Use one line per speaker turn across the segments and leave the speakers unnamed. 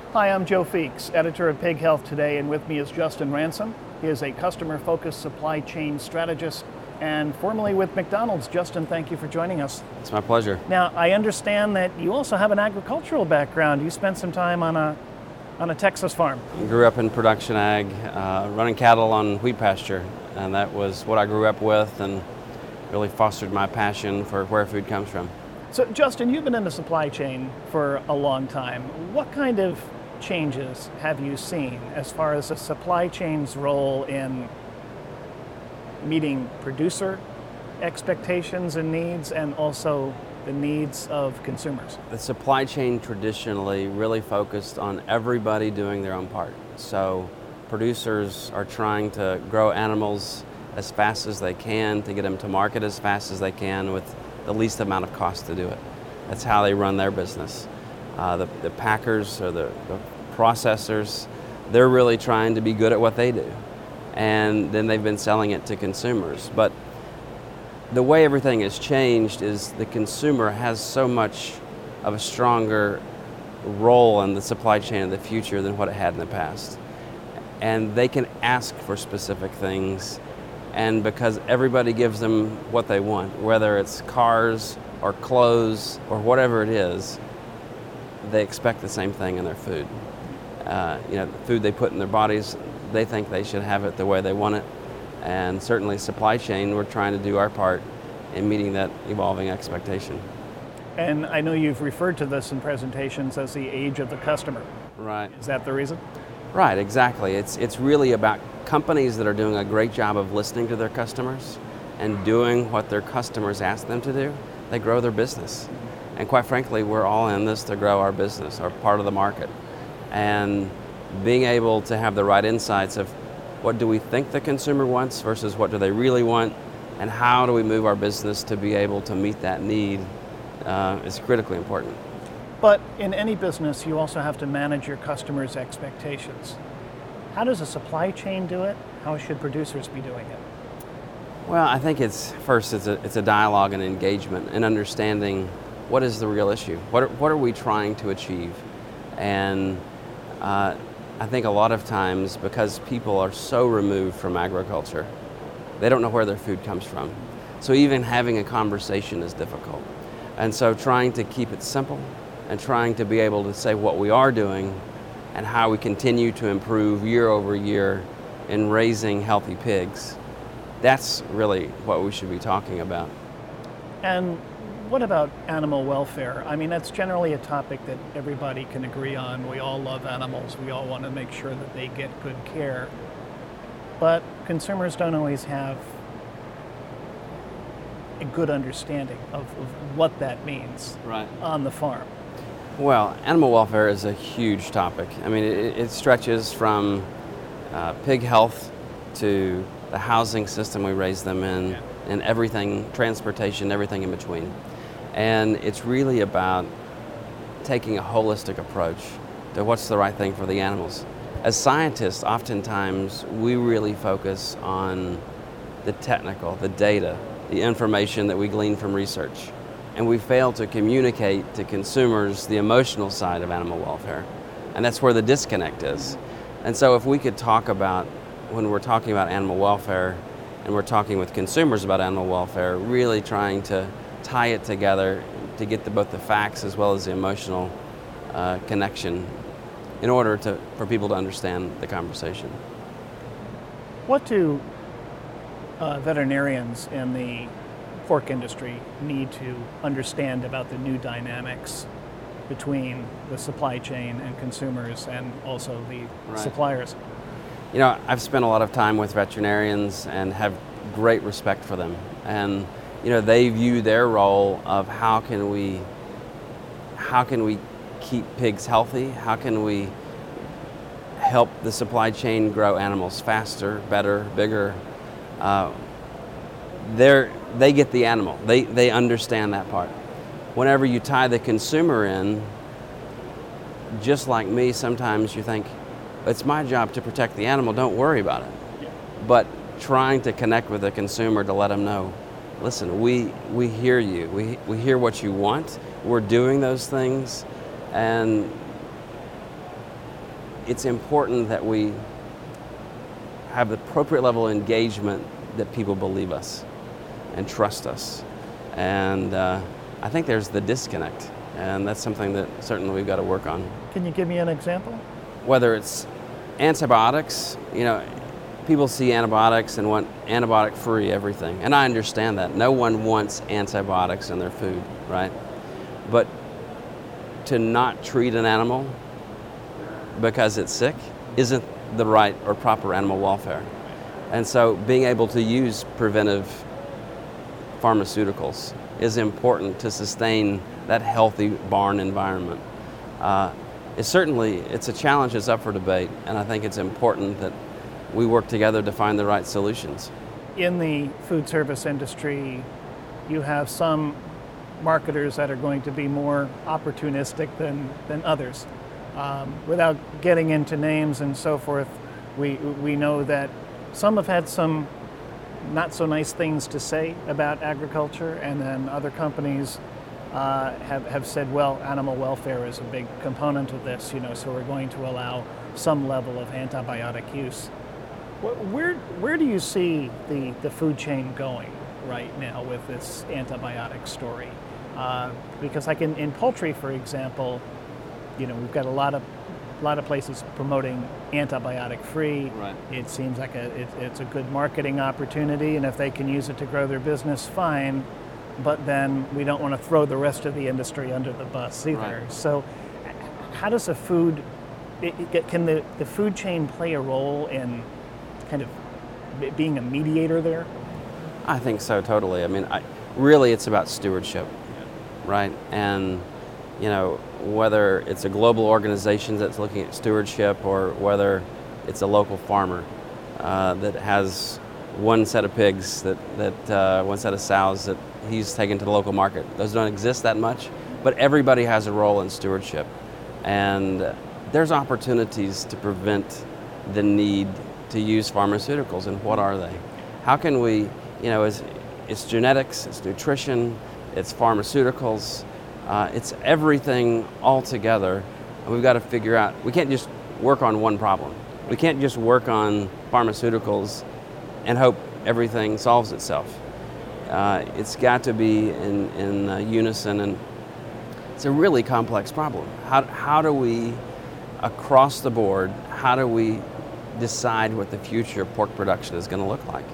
Hi, I'm Joe Feeks, editor of Pig Health Today, and with me is Justin Ransom. He is a customer-focused supply chain strategist and formerly with McDonald's. Justin, thank you for joining us.
It's my pleasure.
Now, I understand that you also have an agricultural background. You spent some time on a Texas farm.
I grew up in production ag, running cattle on wheat pasture, and that was what I grew up with and really fostered my passion for where food comes from.
So, Justin, you've been in the supply chain for a long time. What kind of changes have you seen as far as the supply chain's role in meeting producer expectations and needs, and also the needs of consumers?
The supply chain traditionally really focused on everybody doing their own part. So producers are trying to grow animals as fast as they can to get them to market as fast as they can with the least amount of cost to do it. That's how they run their business. The packers or the processors, they're really trying to be good at what they do. And then they've been selling it to consumers. But the way everything has changed is the consumer has so much of a stronger role in the supply chain of the future than what it had in the past. And they can ask for specific things, and because everybody gives them what they want, whether it's cars or clothes or whatever it is, they expect the same thing in their food. The food they put in their bodies, they think they should have it the way they want it. And certainly supply chain, we're trying to do our part in meeting that evolving expectation.
And I know you've referred to this in presentations as the age of the customer.
Right.
Is that the reason?
Right, exactly. It's really about companies that are doing a great job of listening to their customers and doing what their customers ask them to do. They grow their business. And quite frankly, we're all in this to grow our business, our part of the market. And being able to have the right insights of what do we think the consumer wants versus what do they really want, and how do we move our business to be able to meet that need is critically important.
But in any business, you also have to manage your customers' expectations. How does a supply chain do it? How should producers be doing it?
Well, I think it's a dialogue and engagement and understanding what is the real issue. What are we trying to achieve? And I think a lot of times, because people are so removed from agriculture, they don't know where their food comes from. So even having a conversation is difficult. And so trying to keep it simple and trying to be able to say what we are doing and how we continue to improve year over year in raising healthy pigs, that's really what we should be talking about.
And what about animal welfare? I mean, that's generally a topic that everybody can agree on. We all love animals. We all want to make sure that they get good care. But consumers don't always have a good understanding of what that means on the farm.
Well, animal welfare is a huge topic. I mean, it stretches from pig health to the housing system we raise them in, and everything, transportation, everything in between. And it's really about taking a holistic approach to what's the right thing for the animals. As scientists, oftentimes we really focus on the technical, the data, the information that we glean from research. And we fail to communicate to consumers the emotional side of animal welfare. And that's where the disconnect is. And so if we could talk about, when we're talking about animal welfare and we're talking with consumers about animal welfare, really trying to tie it together to get both the facts as well as the emotional connection in order for people to understand the conversation.
What do veterinarians in the pork industry need to understand about the new dynamics between the supply chain and consumers and also the suppliers?
You know, I've spent a lot of time with veterinarians and have great respect for them. And you know, they view their role of how can we keep pigs healthy? How can we help the supply chain grow animals faster, better, bigger? They get the animal. They understand that part. Whenever you tie the consumer in, just like me, sometimes you think, it's my job to protect the animal, don't worry about it. Yeah. But trying to connect with the consumer to let them know, listen, we hear you. We hear what you want. We're doing those things. And it's important that we have the appropriate level of engagement that people believe us and trust us. And I think there's the disconnect, and that's something that certainly we've got to work on.
Can you give me an example?
Whether it's antibiotics, people see antibiotics and want antibiotic-free everything, and I understand that. No one wants antibiotics in their food, right? But to not treat an animal because it's sick isn't the right or proper animal welfare. And so being able to use preventive pharmaceuticals is important to sustain that healthy barn environment. It's a challenge that's up for debate, and I think it's important that we work together to find the right solutions.
In the food service industry, you have some marketers that are going to be more opportunistic than others. Without getting into names and so forth, we know that some have had some not so nice things to say about agriculture, and then other companies have said, well, animal welfare is a big component of this, so we're going to allow some level of antibiotic use. Where do you see the food chain going right now with this antibiotic story? Because like in poultry, for example, we've got a lot of places promoting antibiotic-free.
Right.
It seems like it's a good marketing opportunity, and if they can use it to grow their business, fine. But then we don't want to throw the rest of the industry under the bus either.
Right.
So, how does can the food chain play a role in kind of being a mediator there?
I think so, totally. I mean, really, it's about stewardship, right? And whether it's a global organization that's looking at stewardship, or whether it's a local farmer that has one set of pigs, one set of sows that he's taken to the local market. Those don't exist that much, but everybody has a role in stewardship. And there's opportunities to prevent the need to use pharmaceuticals, and what are they? How can we, it's genetics, it's nutrition, it's pharmaceuticals, it's everything all together, and we've got to figure out, we can't just work on one problem. We can't just work on pharmaceuticals and hope everything solves itself. It's got to be in unison, and it's a really complex problem. How do we, across the board, how do we decide what the future of pork production is going to look like?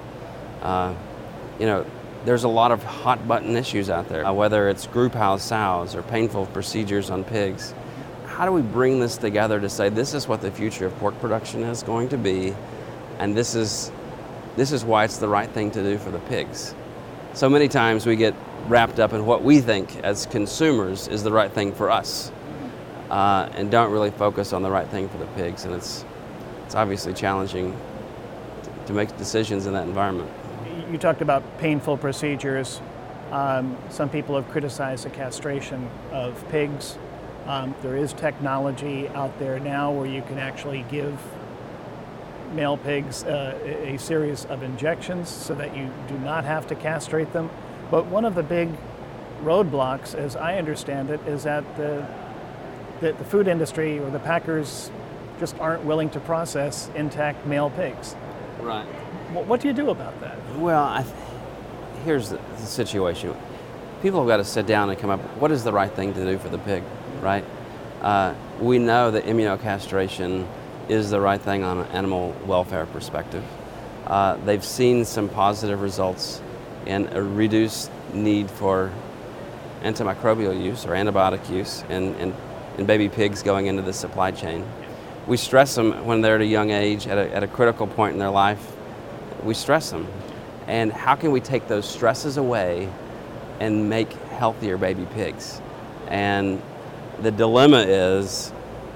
There's a lot of hot button issues out there, whether it's group house sows or painful procedures on pigs. How do we bring this together to say this is what the future of pork production is going to be, and this is why it's the right thing to do for the pigs? So many times we get wrapped up in what we think as consumers is the right thing for us, and don't really focus on the right thing for the pigs, and it's obviously challenging to make decisions in that environment.
You talked about painful procedures. Some people have criticized the castration of pigs. There is technology out there now where you can actually give male pigs a series of injections so that you do not have to castrate them. But one of the big roadblocks, as I understand it, is that the food industry or the packers just aren't willing to process intact male pigs.
Right.
What do you do about that?
Well, here's the situation. People have got to sit down and come up with what is the right thing to do for the pig, right? We know that immunocastration is the right thing on an animal welfare perspective. They've seen some positive results in a reduced need for antimicrobial use or antibiotic use in baby pigs going into the supply chain. We stress them when they're at a young age, at a critical point in their life. We stress them. And how can we take those stresses away and make healthier baby pigs? And the dilemma is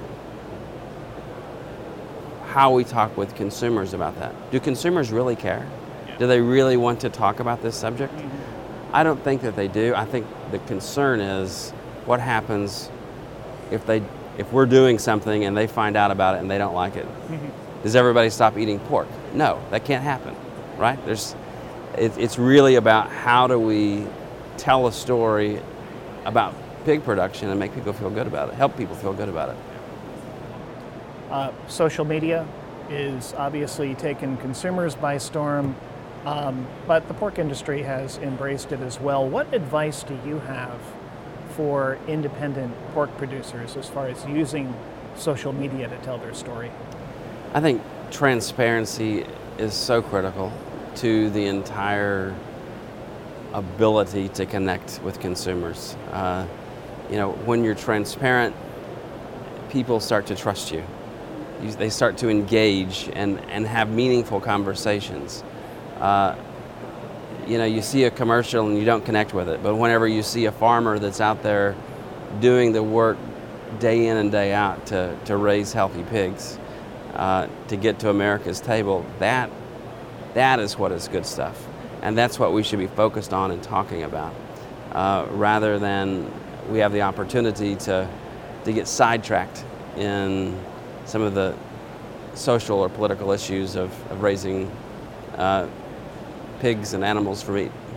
how we talk with consumers about that. Do consumers really care? Yeah. Do they really want to talk about this subject? Mm-hmm. I don't think that they do. I think the concern is what happens if we're doing something and they find out about it and they don't like it. Mm-hmm. Does everybody stop eating pork? No, that can't happen, right? It's really about how do we tell a story about pig production and make people feel good about it, help people feel good about it.
Social media is obviously taken consumers by storm, but the pork industry has embraced it as well. What advice do you have for independent pork producers as far as using social media to tell their story?
I think transparency is so critical to the entire ability to connect with consumers. When you're transparent, people start to trust you. They start to engage and have meaningful conversations. You see a commercial and you don't connect with it, but whenever you see a farmer that's out there doing the work day in and day out to raise healthy pigs, to get to America's table, that is what is good stuff. And that's what we should be focused on and talking about, rather than we have the opportunity to get sidetracked in some of the social or political issues of raising pigs and animals for meat.